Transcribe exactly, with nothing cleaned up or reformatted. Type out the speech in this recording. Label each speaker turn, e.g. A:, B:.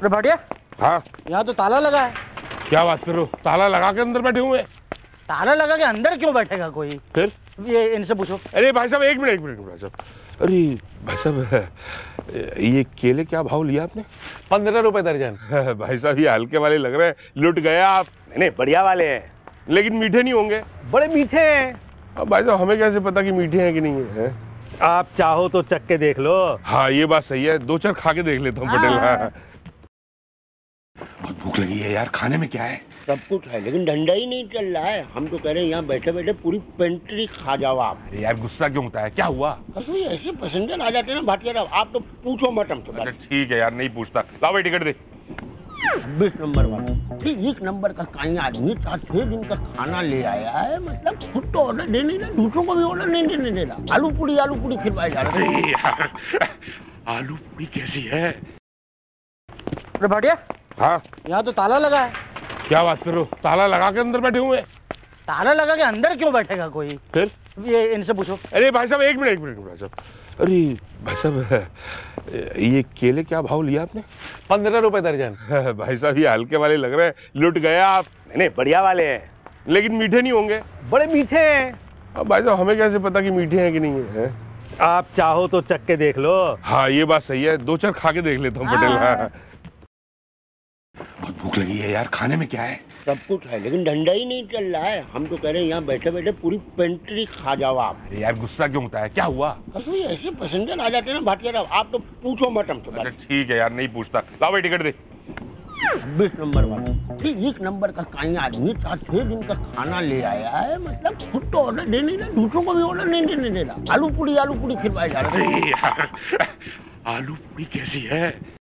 A: अरे भाटिया,
B: हाँ,
A: यहाँ तो ताला लगा है।
B: क्या बात कर रहे हो? ताला लगा के अंदर बैठे हुए हैं?
A: ताला लगा के अंदर क्यों बैठेगा कोई?
B: फिर
A: ये इनसे पूछो।
B: अरे भाई साहब, एक मिनट एक मिनट भाई साहब। अरे भाई साहब, ये केले क्या भाव लिया आपने?
C: पंद्रह रुपए दर्जन।
B: भाई साहब, ये हल्के वाले लग रहे हैं, लुट गए आप।
C: नहीं बढ़िया वाले हैं,
B: लेकिन मीठे नहीं होंगे।
C: बड़े मीठे हैं।
B: अब भाई साहब, हमें कैसे पता कि मीठे हैं कि नहीं है?
C: आप चाहो तो चख के देख लो।
B: हाँ, ये बात सही है, दो चार खा के देख लेता हूँ पटेल।
A: हाँ।
B: हाँ, बहुत भूख लगी है यार। खाने में क्या है?
D: सब कुछ है, लेकिन धंधा ही नहीं चल रहा है। हम तो कह रहे हैं यहाँ बैठे बैठे पूरी पेंट्री खा जाओ आप।
B: अरे यार, गुस्सा क्यों होता है? क्या हुआ?
D: तो ऐसे पैसेंजर आ जाते हैं ना भाटिया साहब, आप तो पूछो मत हमसे।
B: अच्छा ठीक है यार, नहीं पूछता। लाओ भाई टिकट दे।
D: बीस नंबर वाला एक नंबर का काई आदमी चार छह दिन का खाना ले आया है। मतलब खुद तो ऑर्डर दे नहीं रहा, दूसरों को भी ऑर्डर नहीं देने दे रहा। आलू पूरी आलू पूरी खिलवाए जा रहे हैं।
B: अरे यार, आलू पूरी कैसी है?
A: अरे भाटिया,
B: हाँ,
A: यहाँ तो ताला लगा है।
B: क्या बात कर रहे हो? ताला लगा के अंदर बैठे हुए हैं?
A: ताला लगा के अंदर क्यों बैठेगा कोई?
B: फिर
A: ये इनसे पूछो।
B: अरे भाई साहब, एक मिनट एक मिनट भाई साहब। अरे भाई साहब, ये केले क्या भाव लिया आपने?
C: पंद्रह रुपए दर्जन।
B: भाई साहब, ये हल्के वाले लग रहे हैं, लुट गए आप।
C: नहीं बढ़िया वाले हैं,
B: लेकिन मीठे नहीं होंगे।
C: बड़े मीठे हैं।
B: अब भाई साहब, हमें कैसे पता कि मीठे हैं कि नहीं है?
C: आप चाहो तो चख के देख लो।
B: हाँ, ये बात सही है, दो चार खा के देख लेता हूँ पटेल।
A: हाँ।
B: हाँ, बहुत भूख लगी है यार। खाने में क्या है?
D: सब कुछ है, लेकिन धंधा ही नहीं चल रहा है। हम तो कह रहे हैं यहाँ बैठे बैठे पूरी पेंट्री खा जाओ आप।
B: अरे यार, गुस्सा क्यों होता है? क्या हुआ?
D: तो ऐसे पैसेंजर आ जाते हैं ना भाटिया साहब, आप तो पूछो मत हमसे।
B: अच्छा ठीक है यार, नहीं पूछता। लाओ भाई टिकट दे।
D: बीस नंबर वाला एक नंबर का काई आदमी चार छह दिन का खाना ले आया है। मतलब खुद तो ऑर्डर दे नहीं रहा, दूसरों को भी ऑर्डर नहीं देने दे रहा। आलू पूरी आलू पूरी खिलवाए जा रहे हैं।
B: अरे यार, आलू पूरी कैसी है?